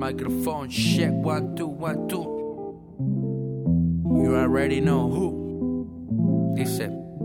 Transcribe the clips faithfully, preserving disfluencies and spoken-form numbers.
Microphone check, one, two, one, two. You already know who. Dice: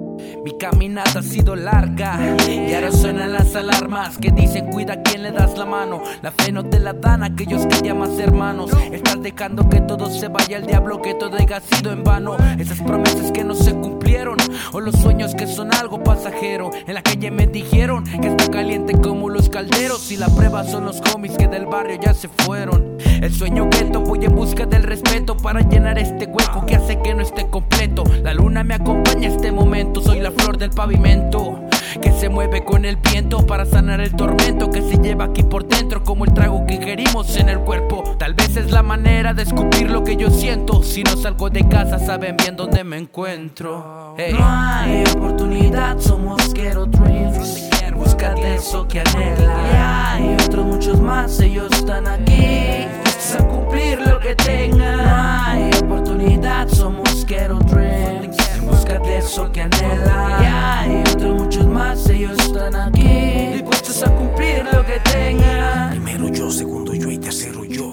mi caminata ha sido larga y ahora suenan las alarmas que dicen cuida a quien le das la mano. La fe no te la dan aquellos que llamas hermanos. Estás dejando que todo se vaya al diablo, que todo haya sido en vano. Esas promesas que no se cumplieron o los sueños que son algo pasajero. En la calle me dijeron que está caliente como los calderos y la prueba son los homies que del barrio ya se fueron. El sueño gueto, voy en busca del respeto para llenar este hueco que hace que no esté completo. La luna me acompaña este momento, soy la flor del pavimento que se mueve con el viento para sanar el tormento que se lleva aquí por dentro, como el trago que ingerimos en el cuerpo. Tal vez es la manera de escupir lo que yo siento. Si no salgo de casa saben bien dónde me encuentro. Hey. No hay oportunidad, somos Ghetto Dreams. Búscate eso que anhela. Y hay otros muchos más, ellos están aquí dispuestos a cumplir lo que tengan. No hay oportunidad, somos Ghetto Dreams. Búscate eso que anhela. Y hay otros muchos más, ellos están aquí dispuestos a cumplir lo que tengan. Primero yo, segundo yo y tercero yo.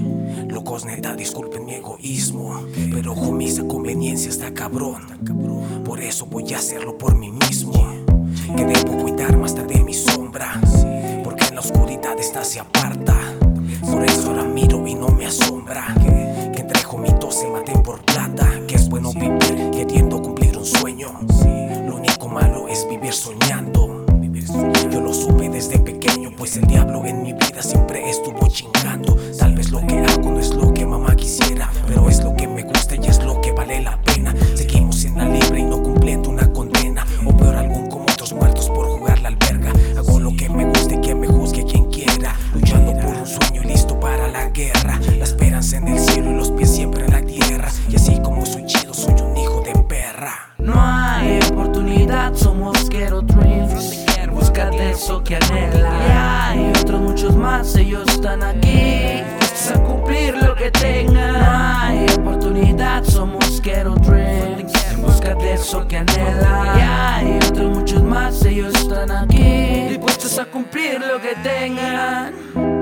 Locos neta, disculpen mi egoísmo, pero homies a conveniencia está cabrón. Por eso voy a hacerlo por mí mismo, que debo cuidar más tarde mi sombra, porque en la oscuridad esta se aparta. Por eso ahora miro y no me asombra que entre homitos se maten por plata. Que es bueno vivir queriendo cumplir un sueño. Lo único malo es vivir soñando. Yo lo supe desde pequeño, pues el diablo en mi vida siempre estuvo chingando. Tal vez lo que hago no es lo que mamá quisiera, pero es lo que me gusta y es lo que vale la pena. Seguimos en la libre y no cumpliendo una condena, o peor algún como otros muertos por jugar la alberga. Hago lo que me guste y que me juzgue quien quiera, luchando por un sueño y listo para la guerra. La esperanza en el cielo y los pies siempre en la tierra. Y así como soy chido, soy un hijo de perra. No hay oportunidad, somos Ghetto Dreams. Búscate eso que anhela. Y hay otros muchos más, ellos están aquí dispuestos a cumplir lo que tengan. No hay oportunidad, somos Ghetto Dreams. Búscate eso que anhela. Y hay otros muchos más, ellos están aquí dispuestos a cumplir lo que tengan.